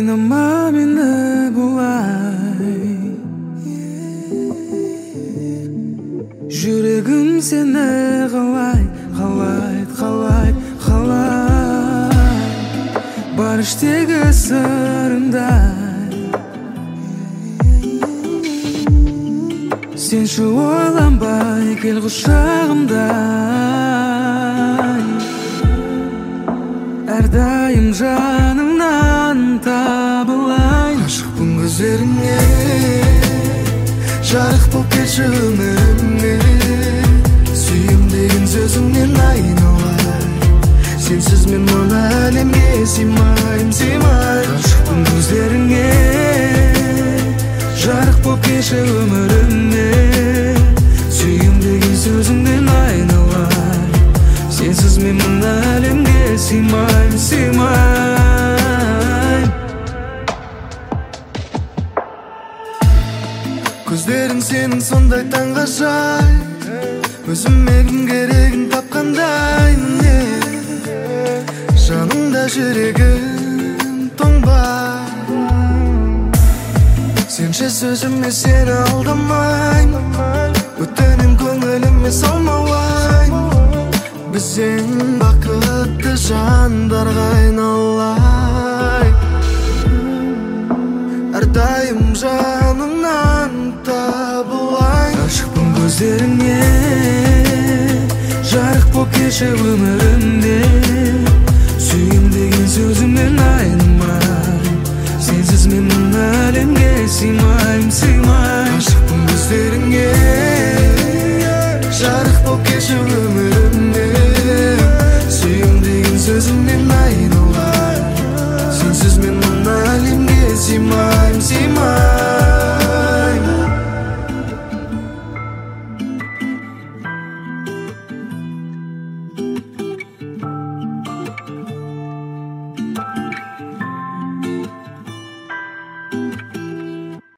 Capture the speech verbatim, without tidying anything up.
Кыйнама мени булай, жүрегім сені қалай, қалай, қалай, қалай. Бар іштегі сырымдай, сенші ойланбай кел құшағымдай. Әрдайым жаныңнан табылайын. Ғашықпын көздеріңе, жарық болып келші өміріме. Сүйем деген сөзіңнен айналайын. Сенсіз мен мына әлемге сыймайым, сыймайым. Ғашықпын көздеріңе, жарық болып келші өміріме. Сүйем деген сөзіңнен айналайын. Сенсіз мен мына әлемге сыймайым, сыймайым. Көздерің сенің сондай таңғажайып, өзіме кім керегін тапқандай. Міне жанымда жүрегім тоңбай. Сенші сөзіме сені алдамайын, өтінем көңіліме салмауайын. Біз ең бақытты жандарға айналайық. Әрдайым жаныңнан табылайын. Ғашықпын көздеріңе, жарық болып келші өмірімде. Сүйем деген сөзімнен айнымайын. Сенсіз мен мына әлемге сыймайым, сыймайым. Ғашықпын көздеріңе, жарық болып келші өмірімде.